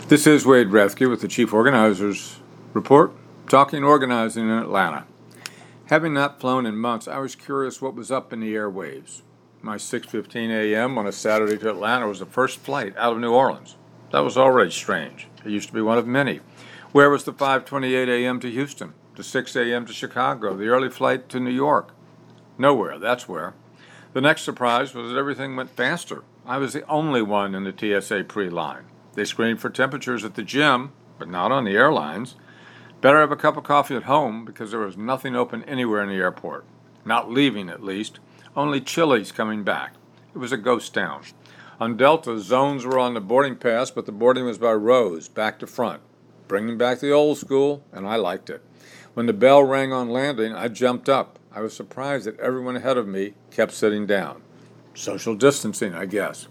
This is Wade Rathke with the Chief Organizer's Report, talking organizing in Atlanta. Having not flown in months, I was curious what was up in the airwaves. My 6:15 a.m. on a Saturday to Atlanta was the first flight out of New Orleans. That was already strange. It used to be one of many. Where was the 5:28 a.m. to Houston, the 6 a.m. to Chicago, the early flight to New York? Nowhere, that's where. The next surprise was that everything went faster. I was the only one in the TSA pre-line. They screened for temperatures at the gym, but not on the airlines. Better have a cup of coffee at home because there was nothing open anywhere in the airport. Not leaving, at least. Only Chili's coming back. It was a ghost town. On Delta, zones were on the boarding pass, but the boarding was by rows, back to front. Bringing back the old school, and I liked it. When the bell rang on landing, I jumped up. I was surprised that everyone ahead of me kept sitting down. Social distancing, I guess.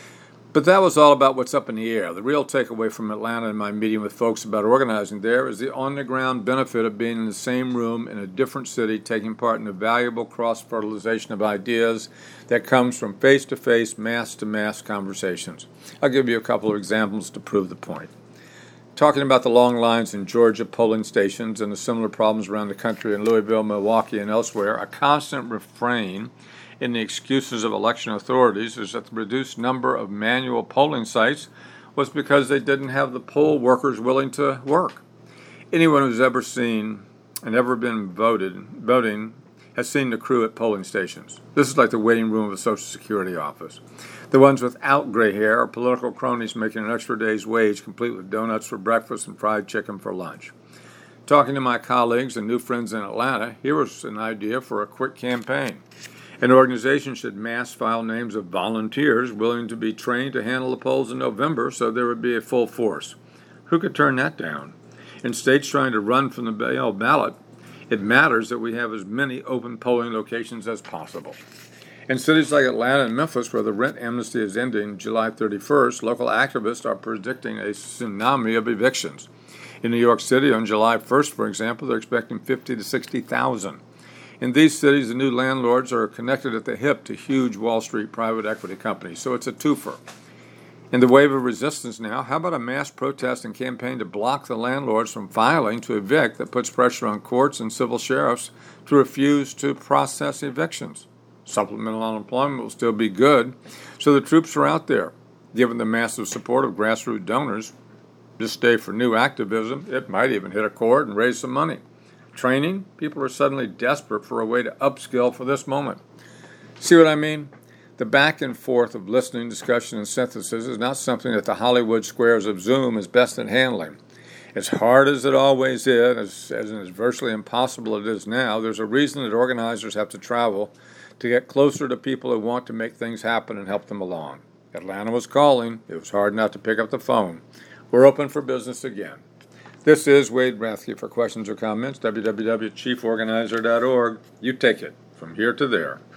But that was all about what's up in the air. The real takeaway from Atlanta and my meeting with folks about organizing there is the on-the-ground benefit of being in the same room in a different city, taking part in the valuable cross-fertilization of ideas that comes from face-to-face, mass-to-mass conversations. I'll give you a couple of examples to prove the point. Talking about the long lines in Georgia polling stations and the similar problems around the country in Louisville, Milwaukee, and elsewhere, a constant refrain in the excuses of election authorities is that the reduced number of manual polling sites was because they didn't have the poll workers willing to work. Anyone who's ever seen and ever been voting has seen the crew at polling stations. This is like the waiting room of a Social Security office. The ones without gray hair are political cronies making an extra day's wage complete with donuts for breakfast and fried chicken for lunch. Talking to my colleagues and new friends in Atlanta, here was an idea for a quick campaign. An organization should mass file names of volunteers willing to be trained to handle the polls in November so there would be a full force. Who could turn that down? In states trying to run from the ballot, it matters that we have as many open polling locations as possible. In cities like Atlanta and Memphis, where the rent amnesty is ending July 31st, local activists are predicting a tsunami of evictions. In New York City on July 1st, for example, they're expecting 50 to 60,000. In these cities, the new landlords are connected at the hip to huge Wall Street private equity companies, so it's a twofer. In the wave of resistance now, how about a mass protest and campaign to block the landlords from filing to evict that puts pressure on courts and civil sheriffs to refuse to process evictions? Supplemental unemployment will still be good, so the troops are out there. Given the massive support of grassroots donors, this day for new activism, it might even hit a chord and raise some money. Training, people are suddenly desperate for a way to upskill for this moment. See what I mean? The back and forth of listening, discussion, and synthesis is not something that the Hollywood squares of Zoom is best at handling. As hard as it always is, as virtually impossible it is now, there's a reason that organizers have to travel to get closer to people who want to make things happen and help them along. Atlanta was calling. It was hard not to pick up the phone. We're open for business again. This is Wade Rathke. For questions or comments, www.chieforganizer.org. You take it from here to there.